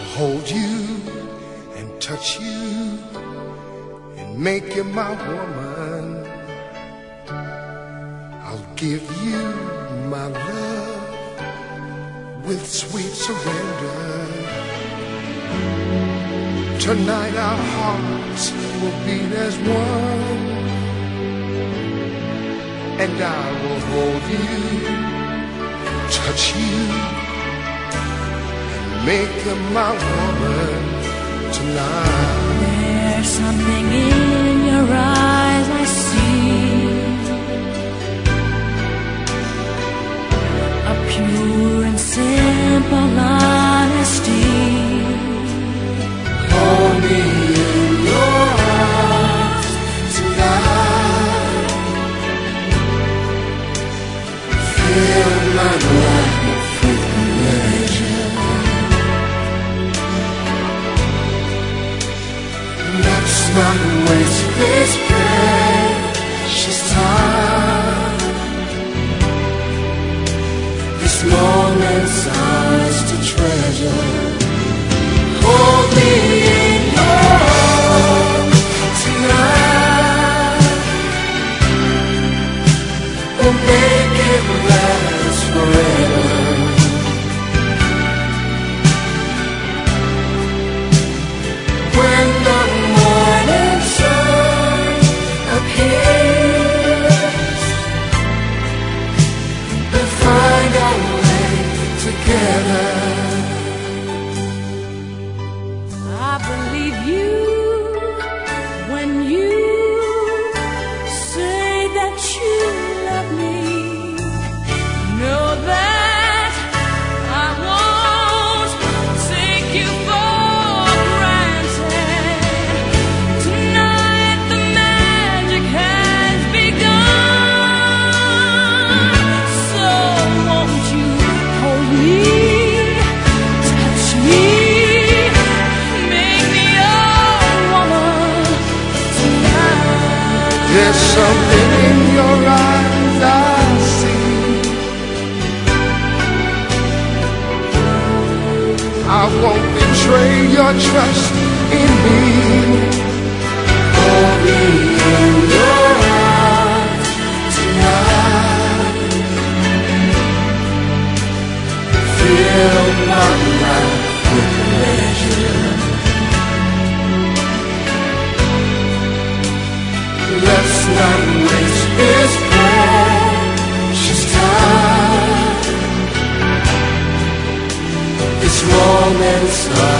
hold you and touch you and make you my woman. I'll give you my love with sweet surrender. Tonight our hearts will beat as one, and I will hold you, touch you, and make you my woman tonight. There's something in your eyes I see, a pure and simple honesty. Hold me in your arms tonight. Fill my life with pleasure. Let's not waste this precious time. This moment's ours to treasure. Hold me in your arms tonight. We'll make it last forever. When the morning sun appears, we'll find our way together. I believe you when you say that you love me. Know that I won't take you for granted. Tonight the magic has begun. So won't you hold me, touch me, there's something in your eyes I see. I won't betray your trust in me. Hold me in your arms tonight. Fill my life with pleasure. Let's not waste this precious time. This moment's ours.